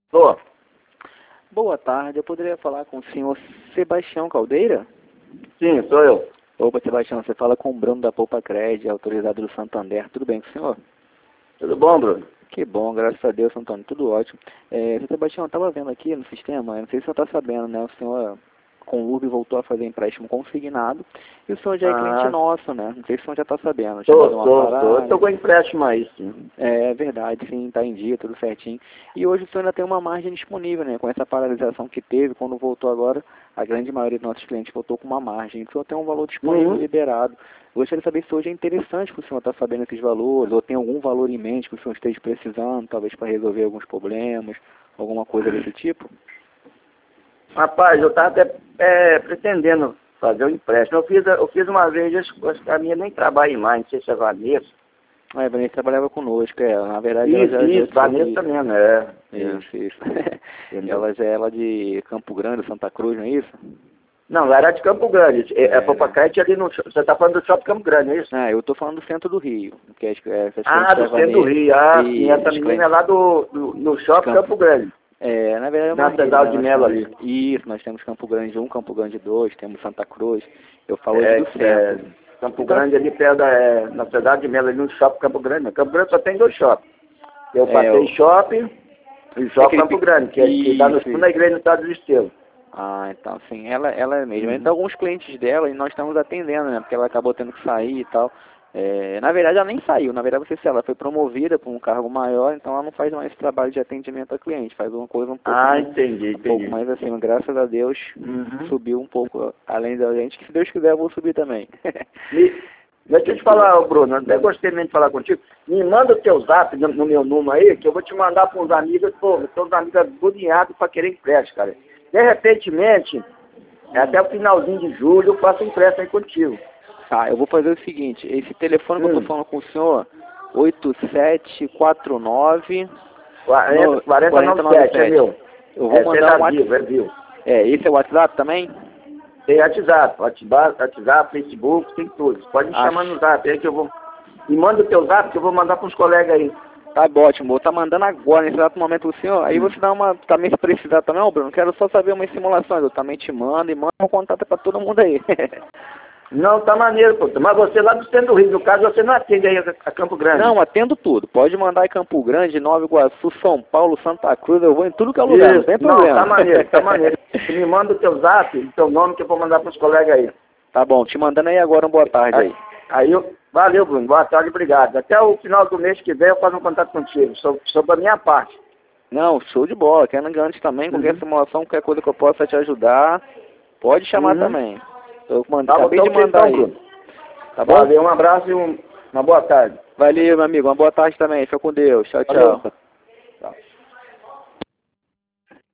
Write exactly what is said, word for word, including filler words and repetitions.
Tô. Boa tarde, eu poderia falar com o senhor Sebastião Caldeira? Sim, sou eu. Opa, Sebastião, você fala com o Bruno da Poupa Crédito, autorizado do Santander. Tudo bem com o senhor? Tudo bom, Bruno? Que bom, graças a Deus, Antônio, tudo ótimo. É, Sebastião, eu estava vendo aqui no sistema, eu não sei se o senhor está sabendo, né? O senhor com o Urb voltou a fazer empréstimo consignado e o senhor já é Ah. cliente nosso, né? Não sei se o senhor já está sabendo. Tô, Chamado uma tô, parada. tô. Eu tô com empréstimo aí, sim. É verdade, sim, está em dia, tudo certinho. E hoje o senhor ainda tem uma margem disponível, né? Com essa paralisação que teve, quando voltou agora, a grande maioria dos nossos clientes voltou com uma margem. O senhor tem um valor disponível Uhum. liberado. Eu gostaria de saber se hoje é interessante para o senhor estar sabendo esses valores, ou tem algum valor em mente que o senhor esteja precisando, talvez para resolver alguns problemas, alguma coisa desse tipo? Rapaz, eu tava até é, pretendendo fazer um empréstimo. Eu fiz, eu fiz uma vez, acho acho que a minha nem trabalha mais, não sei se é Vanessa. Ah, a Vanessa trabalhava conosco, é. Na verdade, Isso, ela já... isso, Vanessa mesmo, é. Isso, isso. Entendeu? Ela já é lá de Campo Grande, Santa Cruz, não é isso? Não, lá era de Campo Grande. É, É, é Popacrete ali no... Você tá falando do Shopping Campo Grande, não é isso? Ah, eu tô falando do centro do Rio. Que é, é, essas Ah, clientes do da centro do Vanessa- Rio. Ah, e sim, essa essas menina clientes- é lá do, do, no Shopping Campo- Campo Grande. É, na verdade é Na uma rede, Cidade né? de Nós Melo temos- ali. Isso, nós temos Campo Grande um, Campo Grande dois, temos Santa Cruz. Eu falo hoje É, do é, centro. Campo Então, Grande ali perto da, é, na Cidade de Melo, ali no Shopping Campo Grande. né? Campo Grande só tem dois shoppings. Eu É, passei o- shopping e shopping aquele Campo pe- Grande, que, é, que dá no Isso, fundo da igreja do Estado do Estelo. Ah, então sim, ela, ela é mesmo. Uhum. Então alguns clientes dela e nós estamos atendendo, né? Porque ela acabou tendo que sair e tal. É, na verdade ela nem saiu, na verdade você sei, ela foi promovida para um cargo maior, então ela não faz mais esse trabalho de atendimento a cliente, faz uma coisa um pouco, Ah, mais, entendi, um pouco entendi. mais acima. Graças a Deus Uhum. subiu um pouco além da gente, que se Deus quiser eu vou subir também. Me, deixa eu te falar, ô, Bruno, eu até gostei mesmo de falar contigo. Me manda o teu zap no, no meu número aí, que eu vou te mandar para uns amigos, pô, todos amigos agoniados para querer empréstimo, cara. De repentemente, até o finalzinho de julho, eu faço empréstimo aí contigo. Tá, eu vou fazer o seguinte, esse telefone que eu Hum. tô falando com o senhor, oito sete quatro nove quarenta, quarenta, noventa e sete, é meu. Eu vou É, mandar um é vivo, WhatsApp. é vivo. É, esse é o WhatsApp também? Tem WhatsApp, WhatsApp, WhatsApp, Facebook, tem tudo. Pode me Acho. chamar no zap aí que eu vou... Me manda o teu zap que eu vou mandar para os colegas aí. Tá ótimo, vou estar mandando agora, nesse exato momento, o senhor. Aí você dá uma, também se precisar também, ó, Bruno, quero só saber umas simulações, eu também te mando e mando um contato para todo mundo aí. Não, tá maneiro, pô. Mas você lá do centro do Rio, no caso, você não atende aí a, a Campo Grande. Não, atendo tudo. Pode mandar em Campo Grande, Nova Iguaçu, São Paulo, Santa Cruz, eu vou em tudo que é lugar, não tem Isso. Não, problema. tá maneiro, tá maneiro. Você me manda o teu zap, o teu nome que eu vou mandar para os colegas aí. Tá bom, te mandando aí agora um boa tarde aí. Aí eu... Valeu, Bruno. Boa tarde, obrigado. Até o final do mês que vem eu faço um contato contigo, sobre, sobre a minha parte. Não, show de bola. Quero antes também, qualquer Uhum. simulação, qualquer coisa que eu possa te ajudar, pode chamar Uhum. também. Eu mando, Tá, acabei de então, mandar aí. Bruno. Tá bom? Valeu, um abraço e um, uma boa tarde. Valeu, meu amigo. Uma boa tarde também. Fica com Deus. Tchau, tchau. Valeu. Tchau.